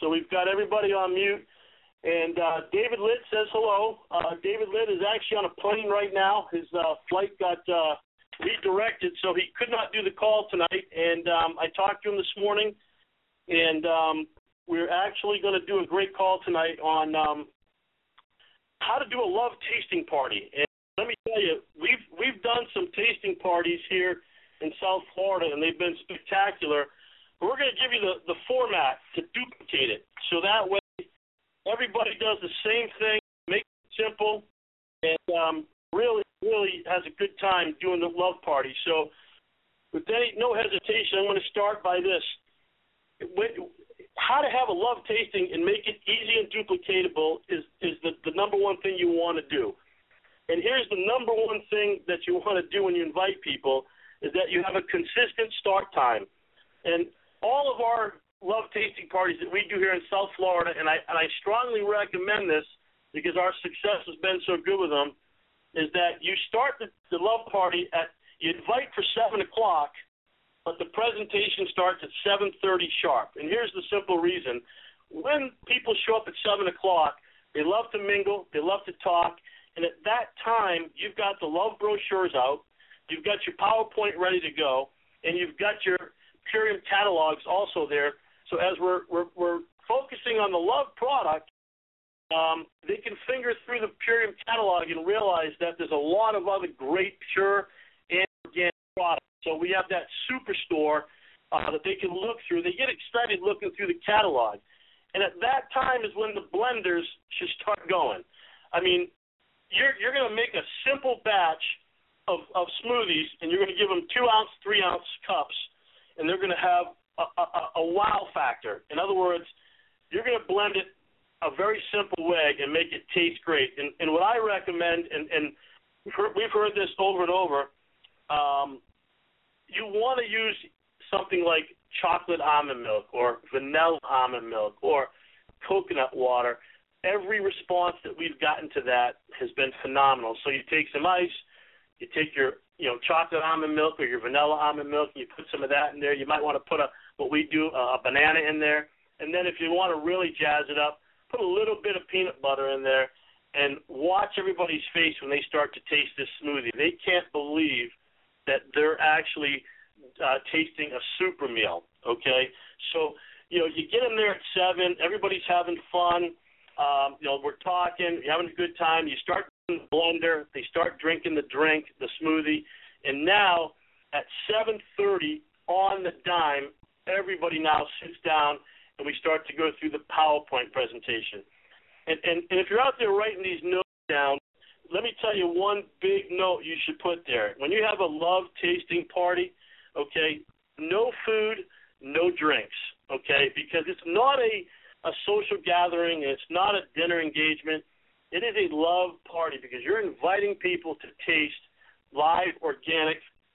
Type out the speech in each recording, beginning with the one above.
So we've got everybody on mute. And David Litt says hello. David Litt is actually on a plane right now. His flight got redirected, so he could not do the call tonight. And I talked to him this morning, and we're actually going to do a great call tonight on how to do a love tasting party. And let me tell you, we've done some tasting parties here in South Florida, and they've been spectacular. But we're going to give you the format to duplicate it, so that way everybody does the same thing, make it simple, and really has a good time doing the love party. So with no hesitation, I'm going to start by this. How to have a love tasting and make it easy and duplicatable is the number one thing you want to do. And here's the number one thing that you want to do when you invite people is that you have a consistent start time. And all of our love tasting parties that we do here in South Florida, and I strongly recommend this because our success has been so good with them, is that you start the love party you invite for 7 o'clock, but the presentation starts at 7:30 sharp. And here's the simple reason. When people show up at 7 o'clock, they love to mingle, they love to talk, and at that time, you've got the love brochures out, you've got your PowerPoint ready to go, and you've got your Purium catalogs also there. So as we're focusing on the love product, they can finger through the Purium catalog and realize that there's a lot of other great pure and organic products. So we have that superstore that they can look through. They get excited looking through the catalog. And at that time is when the blenders should start going. I mean, you're going to make a simple batch of smoothies, and you're going to give them 2-ounce, 3-ounce cups, and they're going to have a wow factor. In other words, you're going to blend it a very simple way and make it taste great. And what I recommend, and we've heard this over and over, you want to use something like chocolate almond milk or vanilla almond milk or coconut water. Every response that we've gotten to that has been phenomenal. So you take some ice, you take your chocolate almond milk or your vanilla almond milk, and you put some of that in there. You might want to put a banana in there. And then if you want to really jazz it up, put a little bit of peanut butter in there and watch everybody's face when they start to taste this smoothie. They can't believe that they're actually tasting a super meal, okay? So, you get them there at 7, everybody's having fun, we're talking, you're having a good time, you start the blender, they start drinking the drink, the smoothie, and now at 7:30 on the dime, everybody now sits down and we start to go through the PowerPoint presentation. And if you're out there writing these notes down, let me tell you one big note you should put there. When you have a love tasting party, okay, no food, no drinks, okay, because it's not a social gathering, it's not a dinner engagement. It is a love party because you're inviting people to taste live, organic,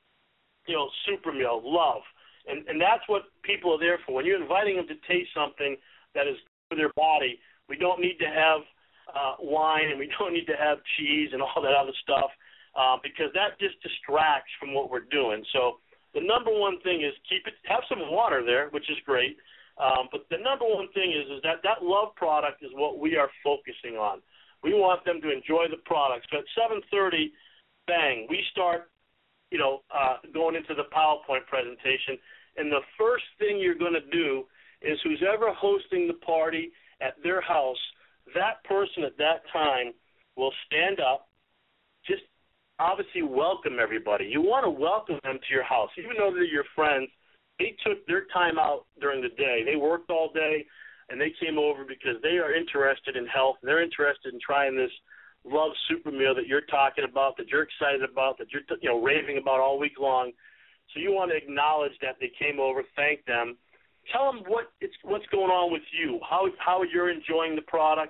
super meal, love. And that's what people are there for. When you're inviting them to taste something that is good for their body, we don't need to have wine and we don't need to have cheese and all that other stuff because that just distracts from what we're doing. So the number one thing is have some water there, which is great. But the number one thing is that love product is what we are focusing on. We want them to enjoy the product. So at 7:30, bang, we start, going into the PowerPoint presentation. And the first thing you're going to do is who's ever hosting the party at their house, that person at that time will stand up, just obviously welcome everybody. You want to welcome them to your house. Even though they're your friends, they took their time out during the day. They worked all day, and they came over because they are interested in health. They're interested in trying this love super meal that you're talking about, that you're excited about, that you're raving about all week long. So you want to acknowledge that they came over, thank them. Tell them what's going on with you, how you're enjoying the product.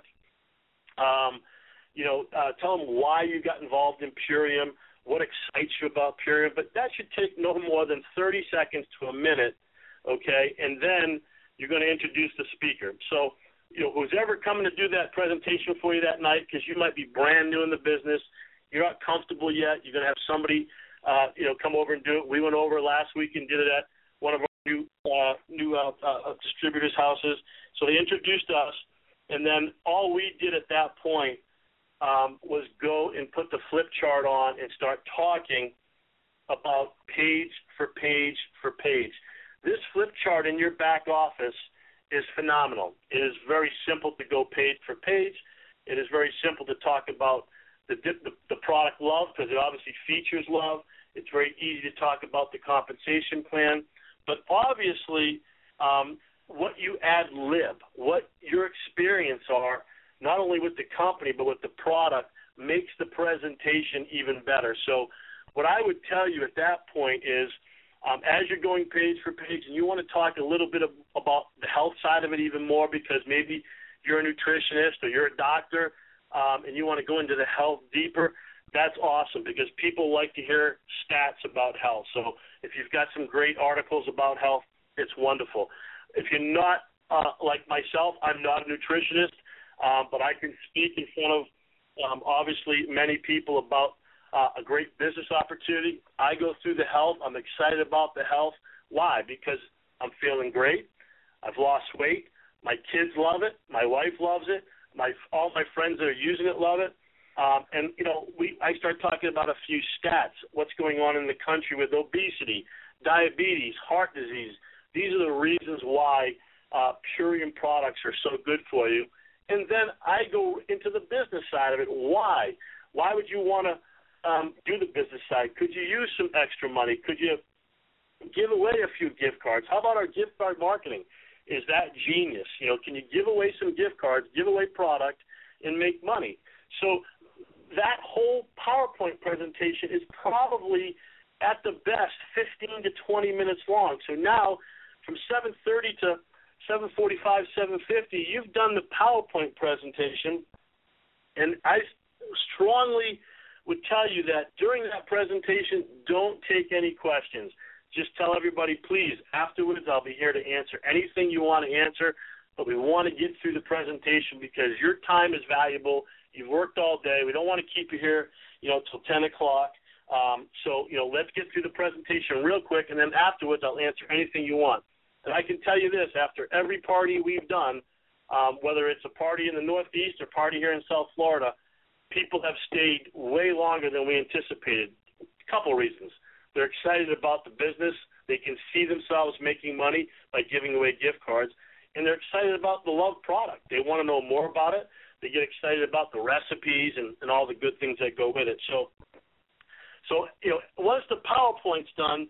Tell them why you got involved in Purium, what excites you about Purium. But that should take no more than 30 seconds to a minute, okay? And then you're going to introduce the speaker. So, who's ever coming to do that presentation for you that night, because you might be brand new in the business, you're not comfortable yet, you're going to have somebody, come over and do it. We went over last week and did it at one of our new distributors' houses. So they introduced us, and then all we did at that point was go and put the flip chart on and start talking about page for page for page. This flip chart in your back office is phenomenal. It is very simple to go page for page. It is very simple to talk about the product love, because it obviously features love. It's very easy to talk about the compensation plan. But obviously, what you ad lib, what your experience are, not only with the company but with the product, makes the presentation even better. So what I would tell you at that point is, as you're going page for page and you want to talk a little bit about the health side of it even more, because maybe you're a nutritionist or you're a doctor and you want to go into the health deeper, that's awesome, because people like to hear stats about health. So if you've got some great articles about health, it's wonderful. If you're not like myself, I'm not a nutritionist, but I can speak in front of obviously many people about a great business opportunity. I go through the health. I'm excited about the health. Why? Because I'm feeling great. I've lost weight. My kids love it. My wife loves it. All my friends that are using it love it. And, I start talking about a few stats, what's going on in the country with obesity, diabetes, heart disease. These are the reasons why Purium products are so good for you. And then I go into the business side of it. Why? Why would you want to do the business side? Could you use some extra money? Could you give away a few gift cards? How about our gift card marketing? Is that genius? Can you give away some gift cards, give away product, and make money? So that whole PowerPoint presentation is probably at the best 15 to 20 minutes long. So now from 7:30 to 7:45, 7:50, you've done the PowerPoint presentation, and I strongly would tell you that during that presentation, don't take any questions. Just tell everybody, please, afterwards I'll be here to answer anything you want to answer, but we want to get through the presentation because your time is valuable. You've worked all day. We don't want to keep you here, till 10 o'clock. So let's get through the presentation real quick, and then afterwards I'll answer anything you want. And I can tell you this, after every party we've done, whether it's a party in the Northeast or party here in South Florida, people have stayed way longer than we anticipated. A couple reasons. They're excited about the business. They can see themselves making money by giving away gift cards. And they're excited about the Love product. They want to know more about it. They get excited about the recipes and all the good things that go with it. So once the PowerPoint's done,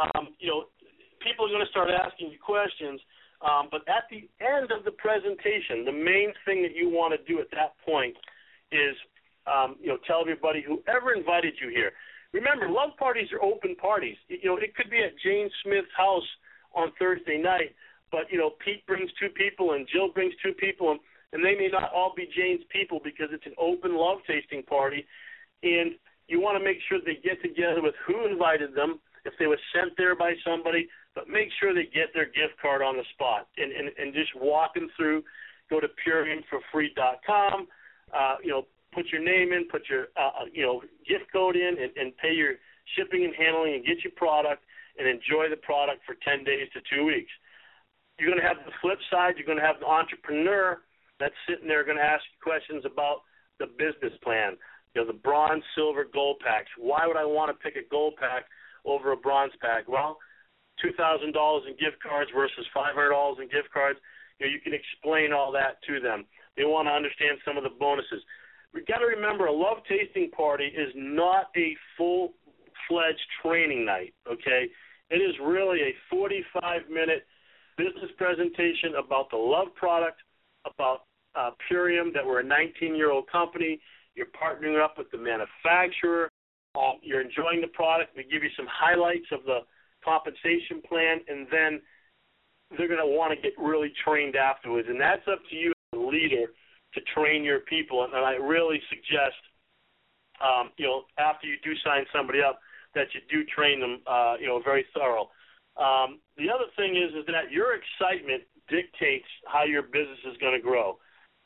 people are going to start asking you questions. But at the end of the presentation, the main thing that you want to do at that point is tell everybody, whoever invited you here. Remember, Love parties are open parties. It could be at Jane Smith's house on Thursday night, but, Pete brings two people and Jill brings two people, and they may not all be Jane's people because it's an open love tasting party, and you want to make sure they get together with who invited them, if they were sent there by somebody, but make sure they get their gift card on the spot and just walk them through. Go to PuriumForFree.com, put your name in, put your gift code in, and pay your shipping and handling and get your product and enjoy the product for 10 days to 2 weeks. You're going to have the flip side. You're going to have the entrepreneur that's sitting there going to ask you questions about the business plan, the bronze, silver, gold packs. Why would I want to pick a gold pack over a bronze pack? Well, $2,000 in gift cards versus $500 in gift cards. You can explain all that to them. They want to understand some of the bonuses. We've got to remember, a love tasting party is not a full-fledged training night, okay? It is really a 45-minute business presentation about the Love product, about Purium, that we're a 19-year-old company. You're partnering up with the manufacturer. You're enjoying the product. We give you some highlights of the compensation plan, and then they're going to want to get really trained afterwards. And that's up to you as a leader to train your people. And I really suggest, after you do sign somebody up, that you do train them, very thorough. The other thing is that your excitement dictates how your business is going to grow.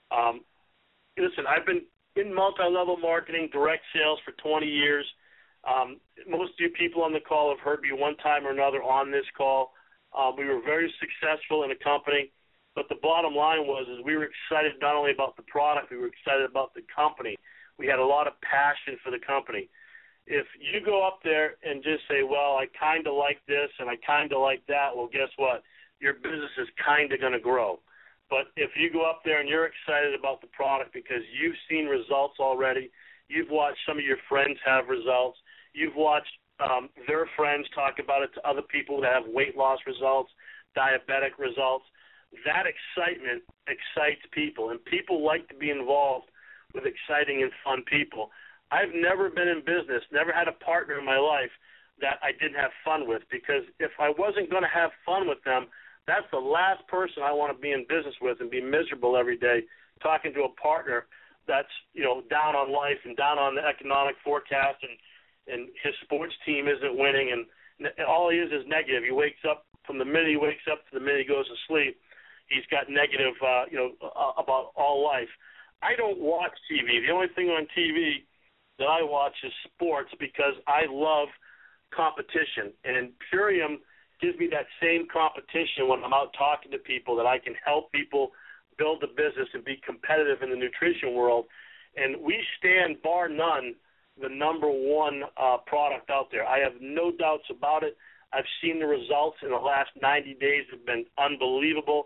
Listen, I've been in multi-level marketing, direct sales for 20 years. Most of you people on the call have heard me one time or another on this call. We were very successful in the company. But the bottom line is we were excited not only about the product, we were excited about the company. We had a lot of passion for the company. If you go up there and just say, well, I kind of like this and I kind of like that, well, guess what? Your business is kind of going to grow. But if you go up there and you're excited about the product because you've seen results already, you've watched some of your friends have results, you've watched their friends talk about it to other people that have weight loss results, diabetic results, that excitement excites people, and people like to be involved with exciting and fun people. I've never been in business, never had a partner in my life that I didn't have fun with, because if I wasn't going to have fun with them, that's the last person I want to be in business with and be miserable every day talking to a partner that's, down on life and down on the economic forecast and his sports team isn't winning and all he is negative. He wakes up from the minute he wakes up to the minute he goes to sleep. He's got negative, about all life. I don't watch TV. The only thing on TV that I watch is sports because I love competition. And Purium gives me that same competition when I'm out talking to people, that I can help people build a business and be competitive in the nutrition world. And we stand, bar none, the number one product out there. I have no doubts about it. I've seen the results in the last 90 days have been unbelievable.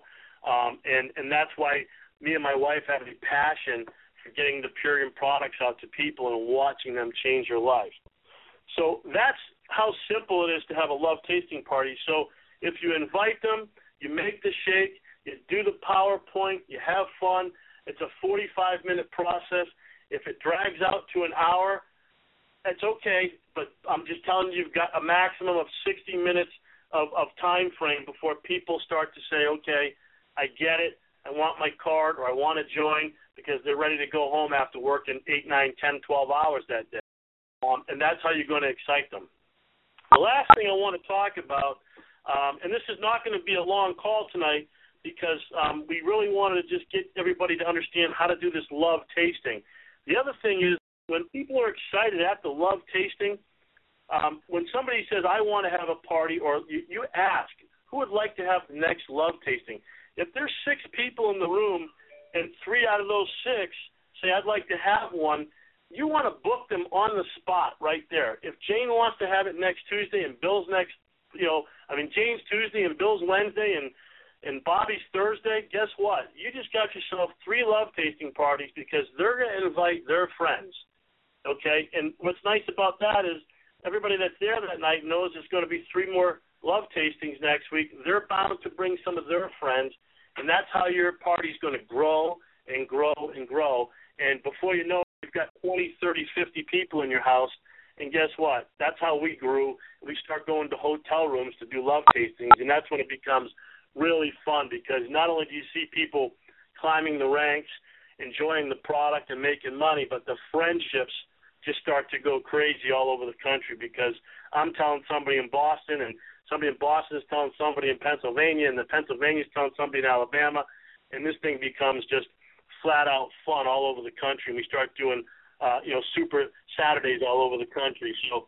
And that's why me and my wife have a passion for getting the Purium products out to people and watching them change their life. So that's how simple it is to have a love tasting party. So if you invite them, you make the shake, you do the PowerPoint, you have fun. It's a 45-minute process. If it drags out to an hour, that's okay, but I'm just telling you, you've got a maximum of 60 minutes of time frame before people start to say, okay, I get it, I want my card, or I want to join, because they're ready to go home after working 8, 9, 10, 12 hours that day. And that's how you're going to excite them. The last thing I want to talk about, and this is not going to be a long call tonight, because we really wanted to just get everybody to understand how to do this love tasting. The other thing is, when people are excited at the love tasting, when somebody says, I want to have a party, or you ask, who would like to have the next love tasting? If there's 6 people in the room and 3 out of those 6 say, I'd like to have one, you want to book them on the spot right there. If Jane wants to have it next Tuesday and Bill's Jane's Tuesday and Bill's Wednesday and Bobby's Thursday, guess what? You just got yourself 3 love tasting parties, because they're going to invite their friends, okay? And what's nice about that is everybody that's there that night knows there's going to be 3 more love tastings next week. They're bound to bring some of their friends, and that's how your party's going to grow and grow and grow. And before you know it, you've got 20, 30, 50 people in your house, and guess what? That's how we grew. We start going to hotel rooms to do love tastings, and that's when it becomes really fun, because not only do you see people climbing the ranks, enjoying the product and making money, but the friendships just start to go crazy all over the country, because I'm telling somebody in Boston, and somebody in Boston is telling somebody in Pennsylvania, and the Pennsylvania is telling somebody in Alabama, and this thing becomes just flat-out fun all over the country. And we start doing, super Saturdays all over the country.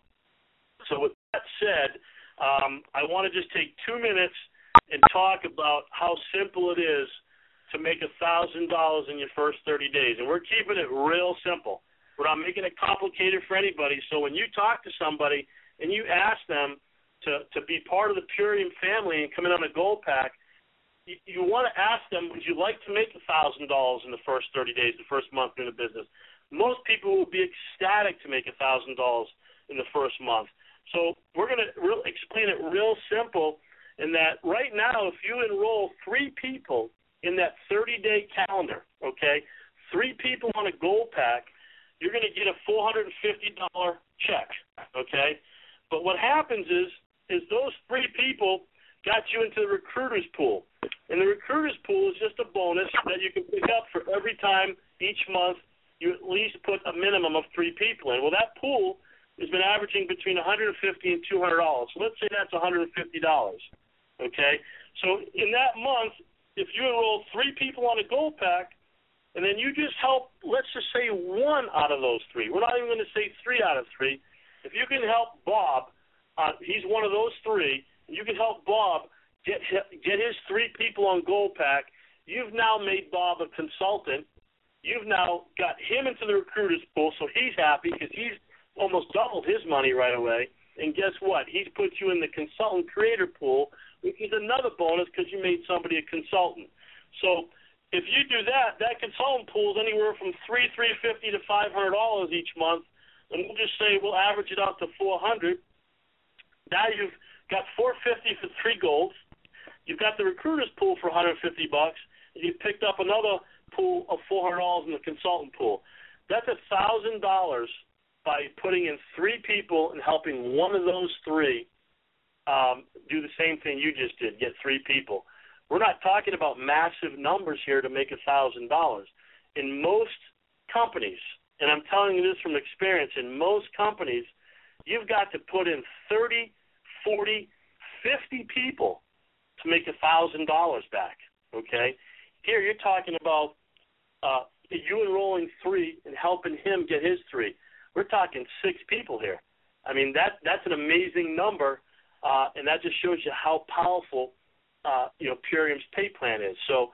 So with that said, I want to just take 2 minutes and talk about how simple it is to make $1,000 in your first 30 days. And we're keeping it real simple. We're not making it complicated for anybody. So when you talk to somebody and you ask them to be part of the Purium family and come in on a gold pack, you want to ask them, would you like to make $1,000 in the first 30 days, the first month in the business? Most people will be ecstatic to make $1,000 in the first month. So we're going to explain it real simple, in that right now, if you enroll 3 people in that 30-day calendar, okay, 3 people on a gold pack, you're going to get a $450 check, okay? But what happens is those 3 people got you into the recruiter's pool. And the recruiter's pool is just a bonus that you can pick up for every time each month you at least put a minimum of 3 people in. Well, that pool has been averaging between $150 and $200. So let's say that's $150, okay? So in that month, if you enroll 3 people on a gold pack, and then you just help, let's just say 1 out of those 3. We're not even going to say 3 out of 3. If you can help Bob, he's one of those 3, and you can help Bob get his 3 people on Gold Pack. You've now made Bob a consultant. You've now got him into the recruiters pool, so he's happy because he's almost doubled his money right away. And guess what? He's put you in the consultant creator pool, which is another bonus because you made somebody a consultant. So if you do that, that consultant pool is anywhere from $350 to $500 each month, and we'll just say we'll average it out to $400. Now you've got $450 for 3 golds. You've got the recruiters pool for $150, and you've picked up another pool of $400 in the consultant pool. That's $1,000 by putting in 3 people and helping one of those 3 do the same thing you just did, get 3 people. We're not talking about massive numbers here to make $1,000. In most companies, and I'm telling you this from experience, in most companies, you've got to put in 30, 40, 50 people to make $1,000 back, okay? Here you're talking about you enrolling 3 and helping him get his 3. We're talking 6 people here. I mean, that's an amazing number, and that just shows you how powerful, Purium's pay plan is. So,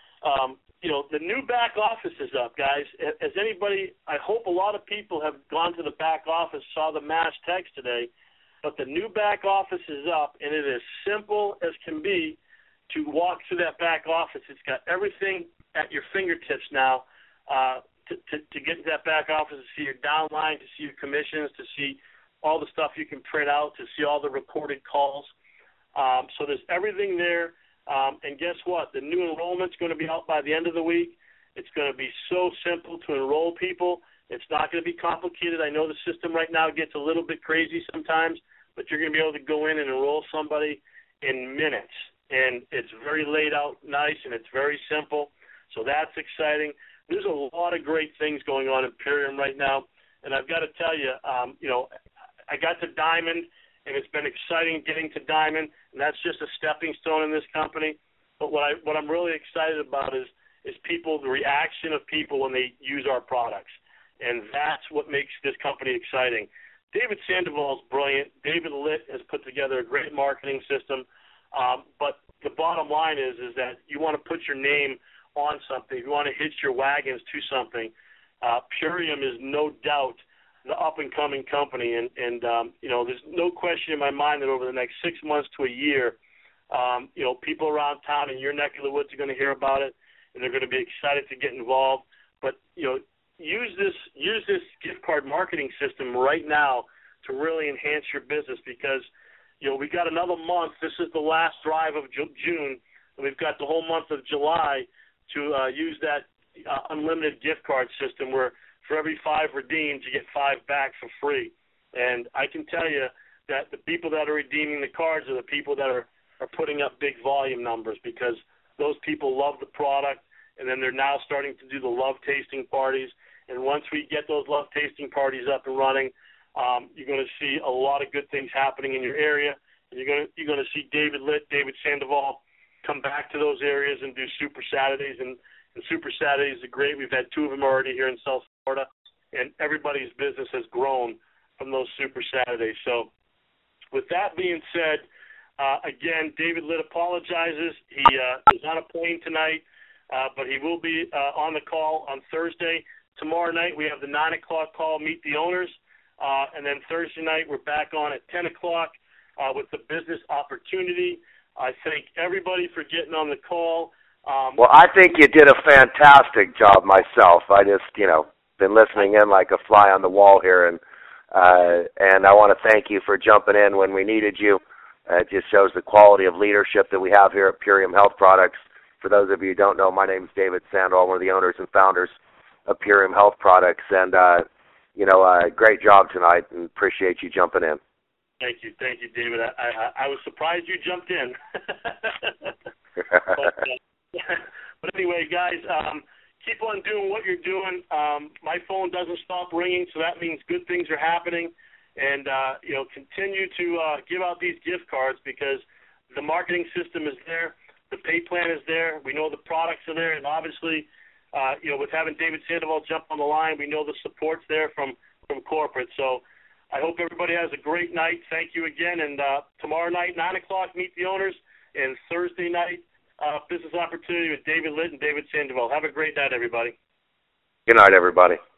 the new back office is up, guys. As anybody, I hope a lot of people have gone to the back office, saw the mass text today, but the new back office is up, and it is simple as can be to walk through that back office. It's got everything at your fingertips now. To get to that back office, to see your downline, to see your commissions, to see all the stuff you can print out, to see all the recorded calls. So there's everything there. And guess what? The new enrollment's going to be out by the end of the week. It's going to be so simple to enroll people. It's not going to be complicated. I know the system right now gets a little bit crazy sometimes, but you're going to be able to go in and enroll somebody in minutes. And it's very laid out nice, and it's very simple. So that's exciting. There's a lot of great things going on in Purium right now, and I've got to tell you, I got to Diamond, and it's been exciting getting to Diamond, and that's just a stepping stone in this company. But what I'm really excited about is people, the reaction of people when they use our products, and that's what makes this company exciting. David Sandoval is brilliant. David Litt has put together a great marketing system, but the bottom line is that you want to put your name on something, you want to hitch your wagons to something, Purium is no doubt the up-and-coming company, and there's no question in my mind that over the next 6 months to a year, people around town in your neck of the woods are going to hear about it, and they're going to be excited to get involved. But, use this gift card marketing system right now to really enhance your business because, we got another month. This is the last drive of June, and we've got the whole month of July to use that unlimited gift card system where for every 5 redeemed, you get 5 back for free. And I can tell you that the people that are redeeming the cards are the people that are putting up big volume numbers because those people love the product, and then they're now starting to do the love tasting parties. And once we get those love tasting parties up and running, you're going to see a lot of good things happening in your area. And you're going to see David Litt, David Sandoval come back to those areas and do Super Saturdays. And Super Saturdays are great. We've had 2 of them already here in South Florida, and everybody's business has grown from those Super Saturdays. So with that being said, again, David Litt apologizes. He is on a plane tonight, but he will be on the call on Thursday. Tomorrow night we have the 9 o'clock call, Meet the Owners, and then Thursday night we're back on at 10 o'clock with the business opportunity. I thank everybody for getting on the call. Well, I think you did a fantastic job myself. I just, been listening in like a fly on the wall here, and I want to thank you for jumping in when we needed you. It just shows the quality of leadership that we have here at Purium Health Products. For those of you who don't know, my name is David Sandoval, one of the owners and founders of Purium Health Products, and great job tonight, and appreciate you jumping in. Thank you, David. I was surprised you jumped in. But anyway, guys, keep on doing what you're doing. My phone doesn't stop ringing, so that means good things are happening. And, continue to give out these gift cards because the marketing system is there. The pay plan is there. We know the products are there. And obviously, with having David Sandoval jump on the line, we know the support's there from corporate. So I hope everybody has a great night. Thank you again. And tomorrow night, 9 o'clock, Meet the Owners. and Thursday night business opportunity with David Litt and David Sandoval. Have a great night, everybody. Good night, everybody.